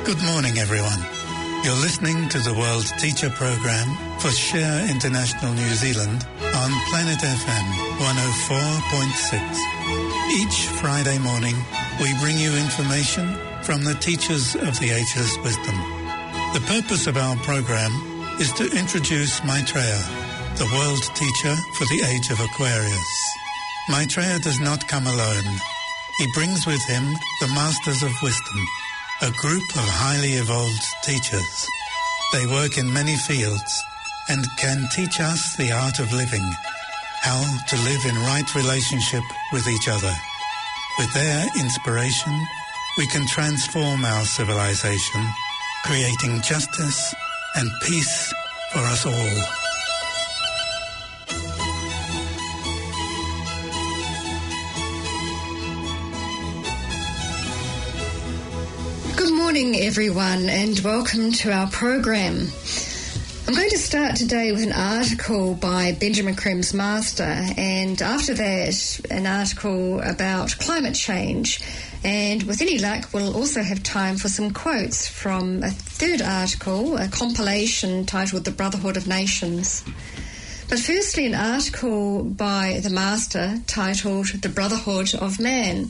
Good morning, everyone. You're listening to the World Teacher Program for Share International New Zealand on Planet FM 104.6. Each Friday morning, we bring you information from the teachers of the Ageless Wisdom. The purpose of our program is to introduce Maitreya, the world teacher for the age of Aquarius. Maitreya does not come alone. He brings with him the Masters of Wisdom, a group of highly evolved teachers. They work in many fields and can teach us the art of living, how to live in right relationship with each other. With their inspiration, we can transform our civilization, creating justice and peace for us all. Good morning, everyone, and welcome to our program. I'm going to start today with an article by Benjamin Creme's Master, and after that, an article about climate change. And with any luck, we'll also have time for some quotes from a third article, a compilation titled The Brotherhood of Nations. But firstly, an article by the Master titled The Brotherhood of Man.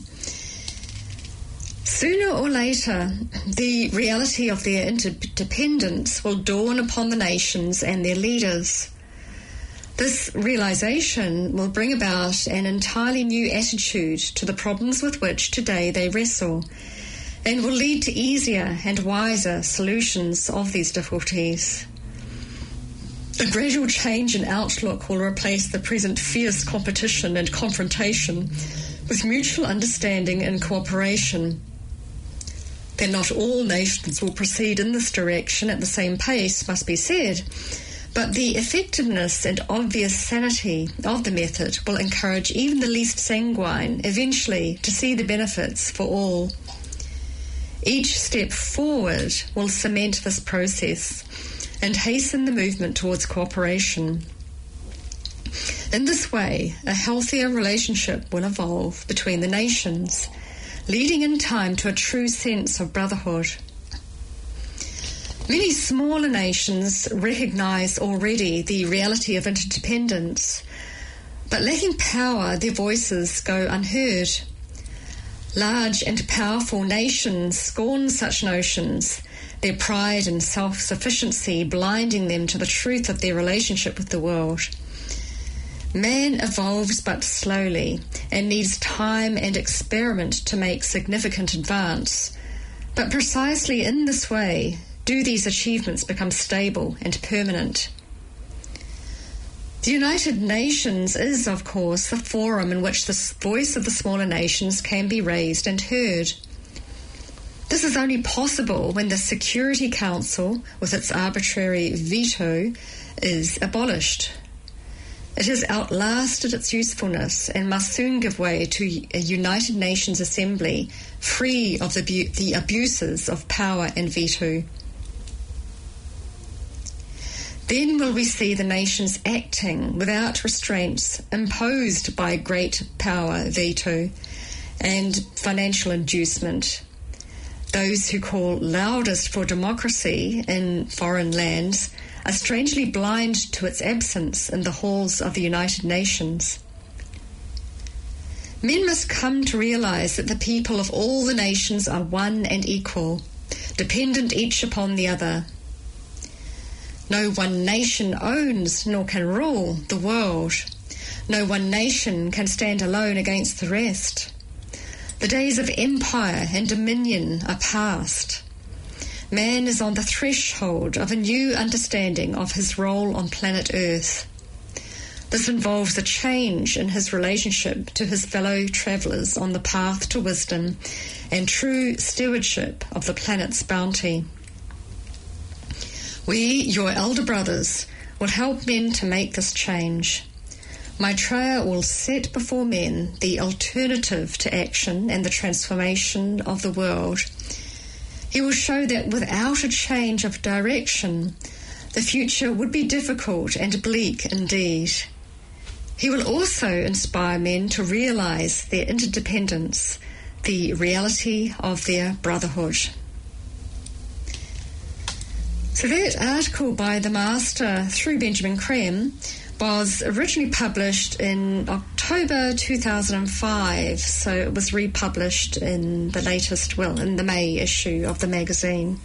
Sooner or later, the reality of their interdependence will dawn upon the nations and their leaders. This realization will bring about an entirely new attitude to the problems with which today they wrestle, and will lead to easier and wiser solutions of these difficulties. A gradual change in outlook will replace the present fierce competition and confrontation with mutual understanding and cooperation. That not all nations will proceed in this direction at the same pace must be said, but the effectiveness and obvious sanity of the method will encourage even the least sanguine eventually to see the benefits for all. Each step forward will cement this process and hasten the movement towards cooperation. In this way, a healthier relationship will evolve between the nations, leading in time to a true sense of brotherhood. Many smaller nations recognise already the reality of interdependence, but lacking power, their voices go unheard. Large and powerful nations scorn such notions, their pride and self-sufficiency blinding them to the truth of their relationship with the world. Man evolves but slowly and needs time and experiment to make significant advance. But precisely in this way do these achievements become stable and permanent. The United Nations is, of course, the forum in which the voice of the smaller nations can be raised and heard. This is only possible when the Security Council, with its arbitrary veto, is abolished. It has outlasted its usefulness and must soon give way to a United Nations Assembly free of the abuses of power and veto. Then will we see the nations acting without restraints imposed by great power, veto, and financial inducement. Those who call loudest for democracy in foreign lands are strangely blind to its absence in the halls of the United Nations. Men must come to realise that the people of all the nations are one and equal, dependent each upon the other. No one nation owns nor can rule the world. No one nation can stand alone against the rest. The days of empire and dominion are past. Man is on the threshold of a new understanding of his role on planet Earth. This involves a change in his relationship to his fellow travellers on the path to wisdom and true stewardship of the planet's bounty. We, your elder brothers, will help men to make this change. Maitreya will set before men the alternative to action and the transformation of the world. He will show that without a change of direction, the future would be difficult and bleak indeed. He will also inspire men to realise their interdependence, the reality of their brotherhood. So that article by the Master through Benjamin Creme was originally published in October 2005, so it was republished in the in the May issue of the magazine.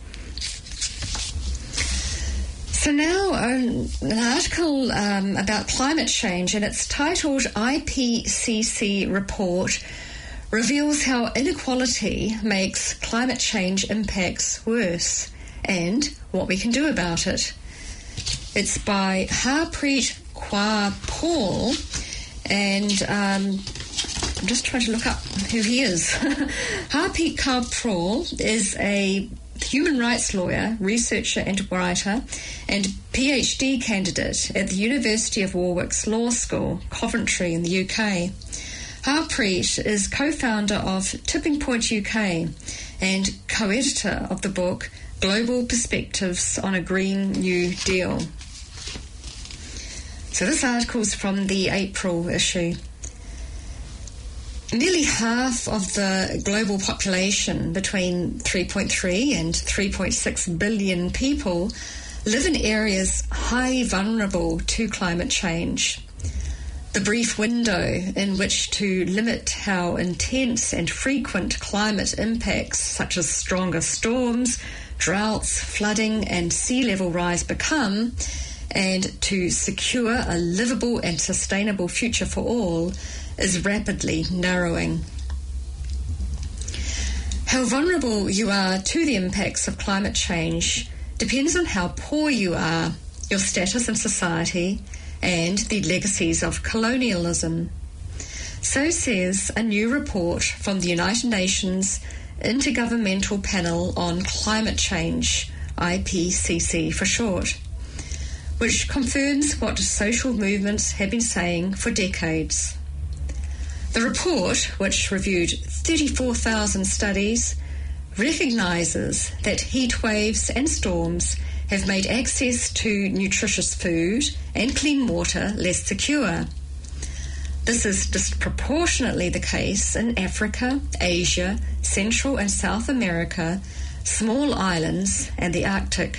So now an article about climate change, and it's titled IPCC Report Reveals How Inequality Makes Climate Change Impacts Worse and What We Can Do About It. It's by Harpreet Kaur Paul, and I'm just trying to look up who he is. Harpreet Kaur Paul is a human rights lawyer, researcher and writer, and PhD candidate at the University of Warwick's Law School, Coventry in the UK. Harpreet is co-founder of Tipping Point UK and co-editor of the book Global Perspectives on a Green New Deal. So this article is from the April issue. Nearly half of the global population, between 3.3 and 3.6 billion people, live in areas highly vulnerable to climate change. The brief window in which to limit how intense and frequent climate impacts such as stronger storms, droughts, flooding and sea level rise become, and to secure a livable and sustainable future for all, is rapidly narrowing. How vulnerable you are to the impacts of climate change depends on how poor you are, your status in society, and the legacies of colonialism. So says a new report from the United Nations Intergovernmental Panel on Climate Change, IPCC for short, which confirms what social movements have been saying for decades. The report, which reviewed 34,000 studies, recognises that heat waves and storms have made access to nutritious food and clean water less secure. This is disproportionately the case in Africa, Asia, Central and South America, small islands and the Arctic.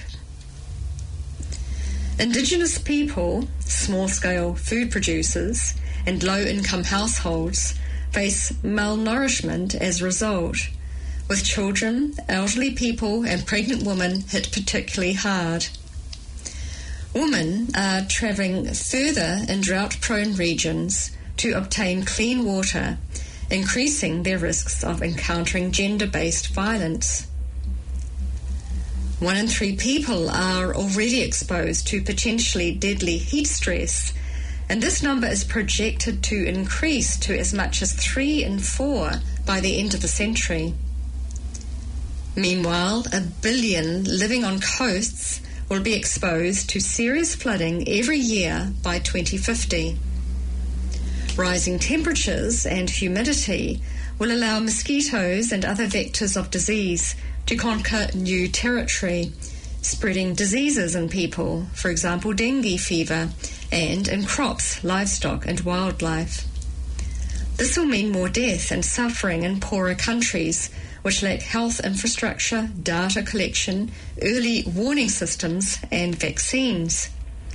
Indigenous people, small-scale food producers, and low-income households face malnourishment as a result, with children, elderly people and pregnant women hit particularly hard. Women are travelling further in drought-prone regions to obtain clean water, increasing their risks of encountering gender-based violence. 1 in 3 people are already exposed to potentially deadly heat stress, and this number is projected to increase to as much as 3 in 4 by the end of the century. Meanwhile, 1 billion living on coasts will be exposed to serious flooding every year by 2050. Rising temperatures and humidity will allow mosquitoes and other vectors of disease to conquer new territory, spreading diseases in people, for example dengue fever, and in crops, livestock and wildlife. This will mean more death and suffering in poorer countries which lack health infrastructure, data collection, early warning systems and vaccines.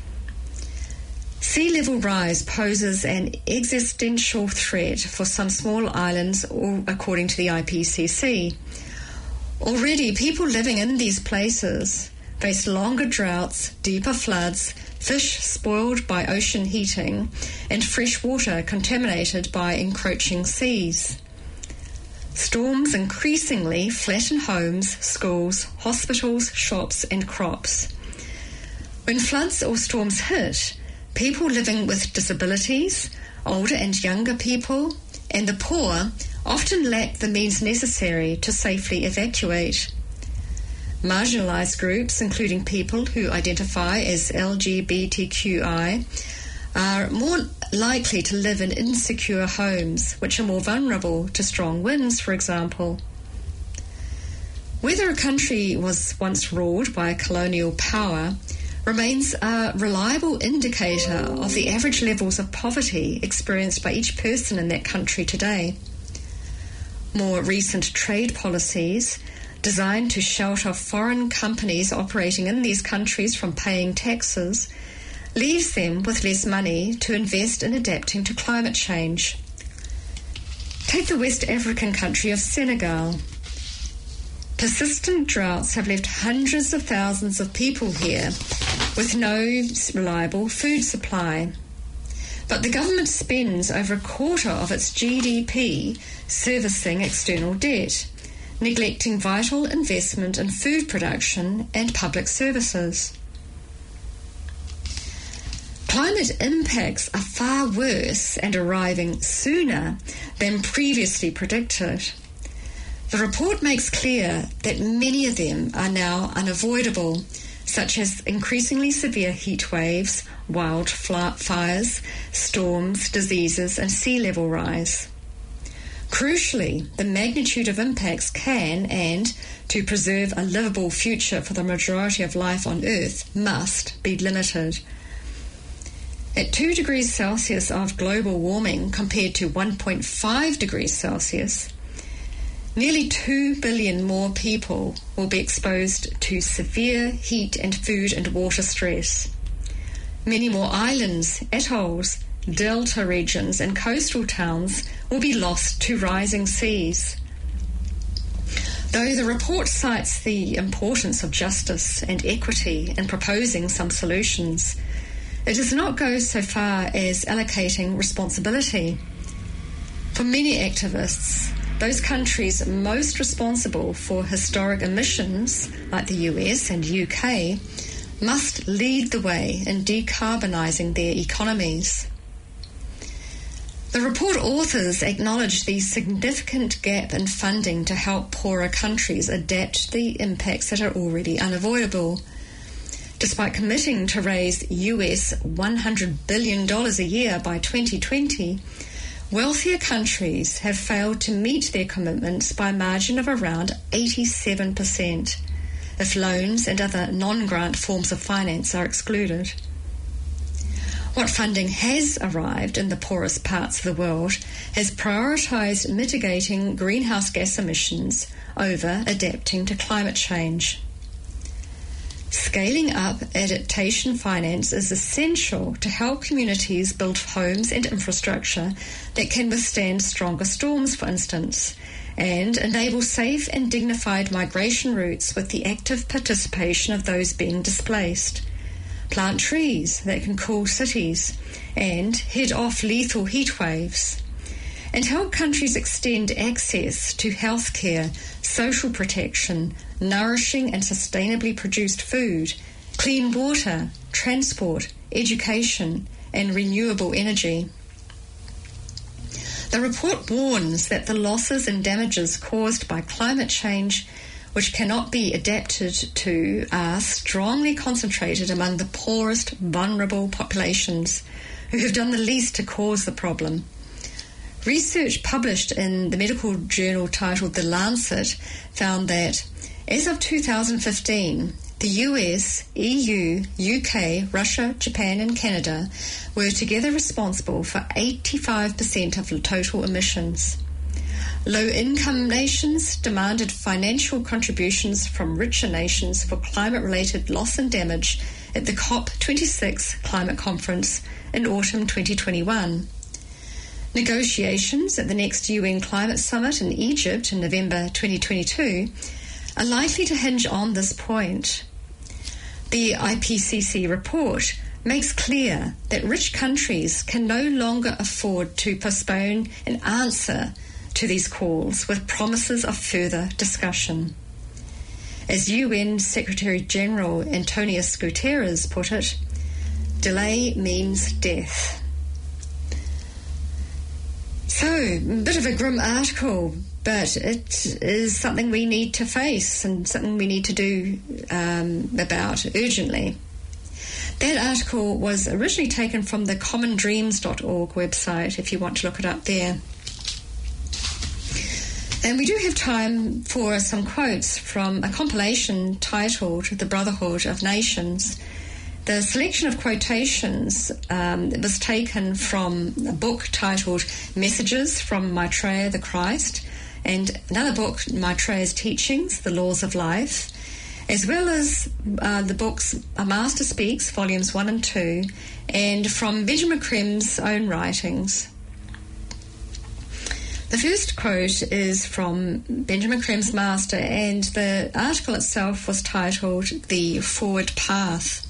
Sea level rise poses an existential threat for some small islands, according to the IPCC. Already, people living in these places face longer droughts, deeper floods, fish spoiled by ocean heating, and fresh water contaminated by encroaching seas. Storms increasingly flatten homes, schools, hospitals, shops, and crops. When floods or storms hit, people living with disabilities, older and younger people, and the poor often lack the means necessary to safely evacuate. Marginalised groups, including people who identify as LGBTQI, are more likely to live in insecure homes, which are more vulnerable to strong winds, for example. Whether a country was once ruled by a colonial power remains a reliable indicator of the average levels of poverty experienced by each person in that country today. More recent trade policies, designed to shelter foreign companies operating in these countries from paying taxes, leaves them with less money to invest in adapting to climate change. Take the West African country of Senegal. Persistent droughts have left hundreds of thousands of people here with no reliable food supply. But the government spends over a quarter of its GDP servicing external debt, neglecting vital investment in food production and public services. Climate impacts are far worse and arriving sooner than previously predicted. The report makes clear that many of them are now unavoidable, such as increasingly severe heat waves, wildfires, storms, diseases, and sea level rise. Crucially, the magnitude of impacts can and, to preserve a livable future for the majority of life on Earth, must be limited. At 2 degrees Celsius of global warming compared to 1.5 degrees Celsius, nearly 2 billion more people will be exposed to severe heat and food and water stress. Many more islands, atolls, delta regions and coastal towns will be lost to rising seas. Though the report cites the importance of justice and equity in proposing some solutions, it does not go so far as allocating responsibility. For many activists, those countries most responsible for historic emissions, like the US and UK, must lead the way in decarbonising their economies. The report authors acknowledge the significant gap in funding to help poorer countries adapt to the impacts that are already unavoidable. Despite committing to raise US $100 billion a year by 2020, wealthier countries have failed to meet their commitments by a margin of around 87%, if loans and other non-grant forms of finance are excluded. What funding has arrived in the poorest parts of the world has prioritised mitigating greenhouse gas emissions over adapting to climate change. Scaling up adaptation finance is essential to help communities build homes and infrastructure that can withstand stronger storms, for instance, and enable safe and dignified migration routes with the active participation of those being displaced. Plant trees that can cool cities and head off lethal heat waves, and help countries extend access to healthcare, social protection, nourishing and sustainably produced food, clean water, transport, education, and renewable energy. The report warns that the losses and damages caused by climate change, which cannot be adapted to, are strongly concentrated among the poorest, vulnerable populations who have done the least to cause the problem. Research published in the medical journal titled The Lancet found that, as of 2015, the US, EU, UK, Russia, Japan and Canada were together responsible for 85% of total emissions. Low-income nations demanded financial contributions from richer nations for climate-related loss and damage at the COP26 climate conference in autumn 2021. Negotiations at the next UN Climate Summit in Egypt in November 2022 are likely to hinge on this point. The IPCC report makes clear that rich countries can no longer afford to postpone an answer to these calls with promises of further discussion. As UN Secretary-General Antonius Guterres put it, delay means death. So, a bit of a grim article, but it is something we need to face and something we need to do about urgently. That article was originally taken from the commondreams.org website, if you want to look it up there. And we do have time for some quotes from a compilation titled The Brotherhood of Nations. The selection of quotations was taken from a book titled Messages from Maitreya the Christ, and another book, Maitreya's Teachings, The Laws of Life, as well as the books A Master Speaks, Volumes 1 and 2, and from Benjamin Crem's own writings. The first quote is from Benjamin Crem's Master, and the article itself was titled The Forward Path.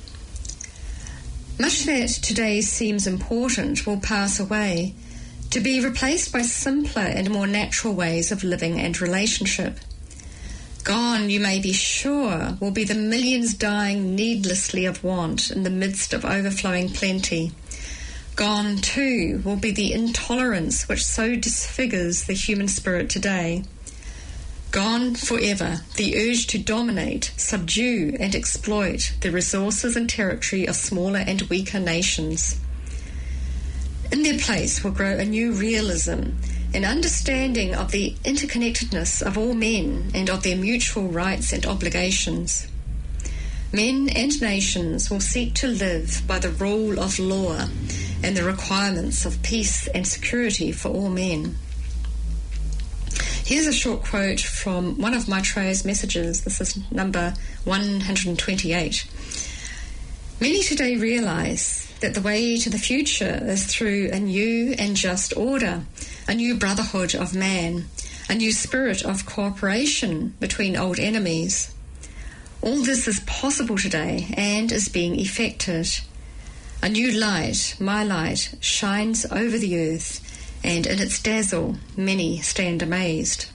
Much that today seems important will pass away, to be replaced by simpler and more natural ways of living and relationship. Gone, you may be sure, will be the millions dying needlessly of want in the midst of overflowing plenty. Gone, too, will be the intolerance which so disfigures the human spirit today. Gone forever, the urge to dominate, subdue, and exploit the resources and territory of smaller and weaker nations. In their place will grow a new realism, an understanding of the interconnectedness of all men and of their mutual rights and obligations. Men and nations will seek to live by the rule of law and the requirements of peace and security for all men. Here's a short quote from one of Maitreya's messages. This is number 128. Many today realize that the way to the future is through a new and just order, a new brotherhood of man, a new spirit of cooperation between old enemies. All this is possible today and is being effected. A new light, my light, shines over the earth, and in its dazzle many stand amazed.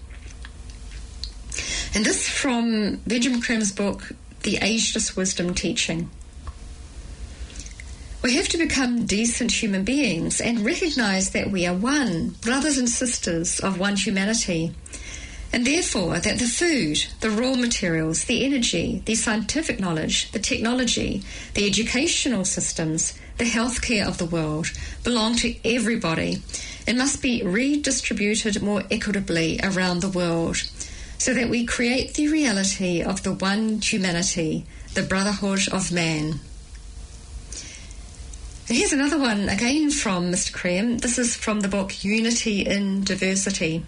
And this from Benjamin Crem's book, The Ageless Wisdom Teaching. We have to become decent human beings and recognise that we are one, brothers and sisters of one humanity, and therefore that the food, the raw materials, the energy, the scientific knowledge, the technology, the educational systems, the healthcare of the world belong to everybody and must be redistributed more equitably around the world so that we create the reality of the one humanity, the brotherhood of man. And here's another one, again from Mr. Crem. This is from the book Unity in Diversity.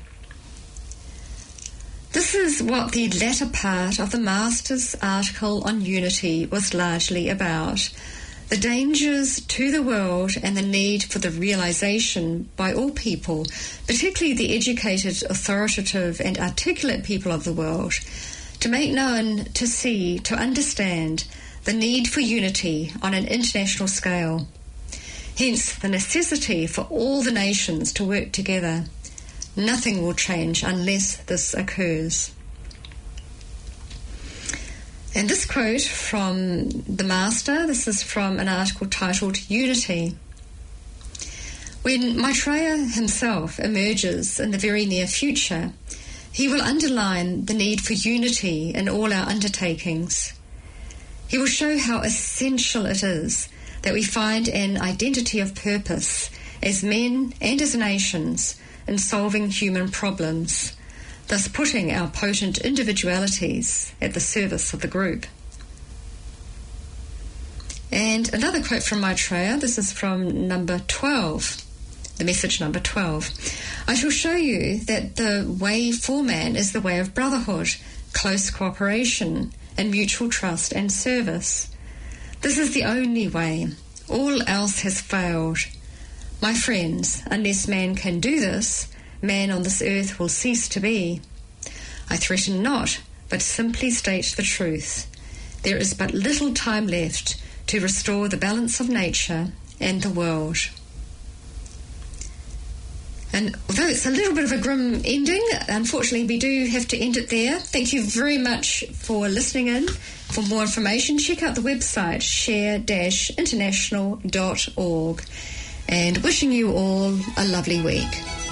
This is what the latter part of the Master's article on unity was largely about. The dangers to the world and the need for the realisation by all people, particularly the educated, authoritative and articulate people of the world, to make known, to see, to understand the need for unity on an international scale. Hence the necessity for all the nations to work together. Nothing will change unless this occurs. And this quote from the Master, this is from an article titled Unity. When Maitreya himself emerges in the very near future, he will underline the need for unity in all our undertakings. He will show how essential it is that we find an identity of purpose as men and as nations in solving human problems, thus putting our potent individualities at the service of the group. And another quote from Maitreya, this is from number 12, the message number 12. I shall show you that the way for man is the way of brotherhood, close cooperation, and mutual trust and service. This is the only way. All else has failed. My friends, unless man can do this, man on this earth will cease to be. I threaten not, but simply state the truth. There is but little time left to restore the balance of nature and the world. And although it's a little bit of a grim ending, unfortunately we do have to end it there. Thank you very much for listening in. For more information, check out the website share-international.org. And wishing you all a lovely week.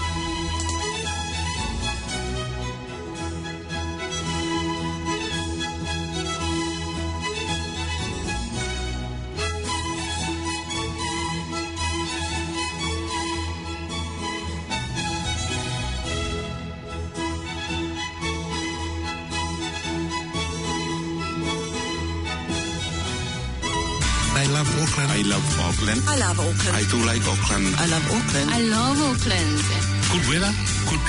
I love Auckland. I love Auckland. I love Auckland. I do like Auckland. I love Auckland. I love Auckland. Good weather, good